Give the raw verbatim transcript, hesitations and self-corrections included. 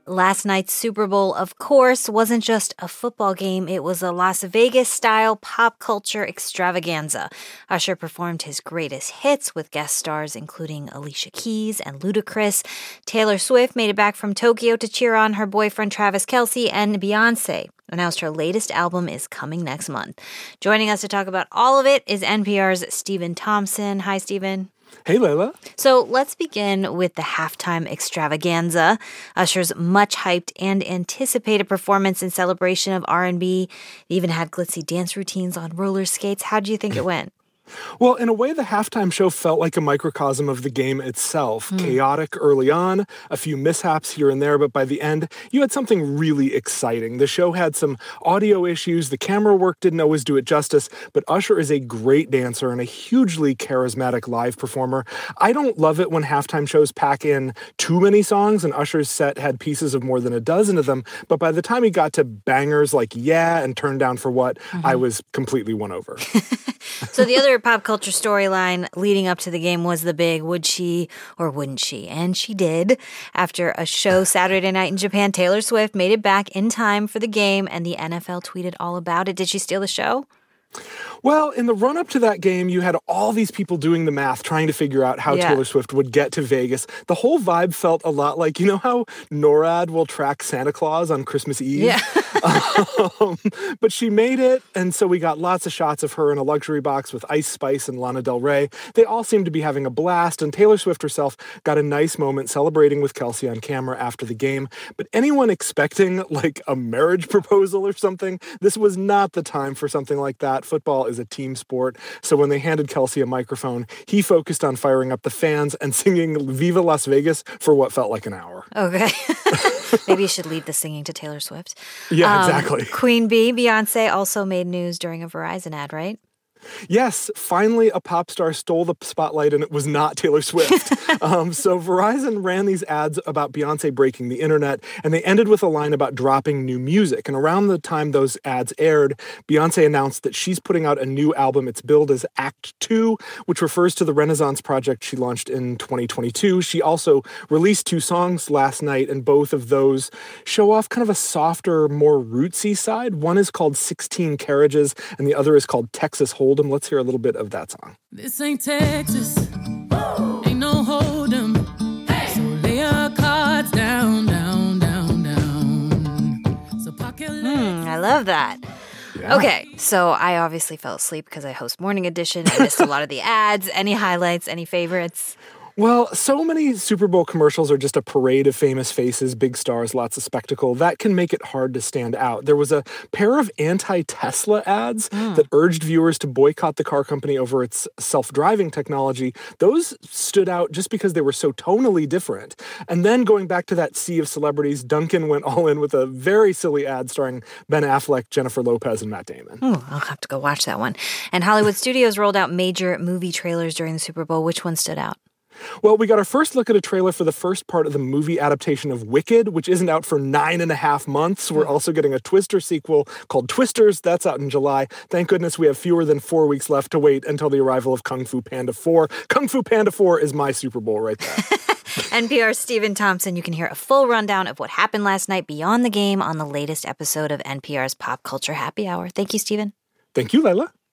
Last night's Super Bowl, of course, wasn't just a football game. It was a Las Vegas-style pop culture extravaganza. Usher performed his greatest hits with guest stars including Alicia Keys and Ludacris. Taylor Swift made it back from Tokyo to cheer on her boyfriend Travis Kelce, and Beyoncé announced her latest album is coming next month. Joining us to talk about all of it is N P R's Stephen Thompson. Hi, Stephen. Hey, Layla. So let's begin with the halftime extravaganza. Usher's much-hyped and anticipated performance in celebration of R and B. They even had glitzy dance routines on roller skates. How do you think it went? Well, in a way, the halftime show felt like a microcosm of the game itself. Mm. Chaotic early on, a few mishaps here and there, but by the end, you had something really exciting. The show had some audio issues, the camera work didn't always do it justice, but Usher is a great dancer and a hugely charismatic live performer. I don't love it when halftime shows pack in too many songs, and Usher's set had pieces of more than a dozen of them, but by the time he got to bangers like Yeah and Turn Down for What, mm-hmm. I was completely won over. So the other pop culture storyline leading up to the game was the big would she or wouldn't she? And she did. After a show Saturday night in Japan, Taylor Swift made it back in time for the game, and the N F L tweeted all about it. Did she steal the show? Well, in the run-up to that game, you had all these people doing the math, trying to figure out how yeah. Taylor Swift would get to Vegas. The whole vibe felt a lot like, you know how NORAD will track Santa Claus on Christmas Eve? Yeah. um, but she made it, and so we got lots of shots of her in a luxury box with Ice Spice and Lana Del Rey. They all seemed to be having a blast, and Taylor Swift herself got a nice moment celebrating with Kelce on camera after the game. But anyone expecting, like, a marriage proposal or something, this was not the time for something like that. Football is a team sport, so when they handed Kelce a microphone, he focused on firing up the fans and singing Viva Las Vegas for what felt like an hour. Okay. Maybe you should leave the singing to Taylor Swift. Yeah, um, exactly. Queen Bee, Beyoncé, also made news during a Verizon ad, right? Yes, finally a pop star stole the spotlight, and it was not Taylor Swift. um, so Verizon ran these ads about Beyoncé breaking the internet, and they ended with a line about dropping new music. And around the time those ads aired, Beyoncé announced that she's putting out a new album. It's billed as Act Two, which refers to the Renaissance project she launched in twenty twenty-two. She also released two songs last night, and both of those show off kind of a softer, more rootsy side. One is called sixteen Carriages, and the other is called Texas Hold'em. Let's hear a little bit of that song. This ain't Texas. Woo! Ain't no Hold'em. Hey! So lay your cards down, down, down, down. So pocket mm, I love that. Yeah. Okay, so I obviously fell asleep because I host Morning Edition. I missed a lot of the ads. Any highlights, any favorites? Well, so many Super Bowl commercials are just a parade of famous faces, big stars, lots of spectacle. That can make it hard to stand out. There was a pair of anti-Tesla ads mm. that urged viewers to boycott the car company over its self-driving technology. Those stood out just because they were so tonally different. And then going back to that sea of celebrities, Dunkin' went all in with a very silly ad starring Ben Affleck, Jennifer Lopez, and Matt Damon. Ooh, I'll have to go watch that one. And Hollywood Studios rolled out major movie trailers during the Super Bowl. Which one stood out? Well, we got our first look at a trailer for the first part of the movie adaptation of Wicked, which isn't out for nine and a half months. We're also getting a Twister sequel called Twisters. That's out in July. Thank goodness we have fewer than four weeks left to wait until the arrival of Kung Fu Panda four. Kung Fu Panda four is my Super Bowl right there. N P R's Stephen Thompson. You can hear a full rundown of what happened last night beyond the game on the latest episode of N P R's Pop Culture Happy Hour. Thank you, Stephen. Thank you, Layla.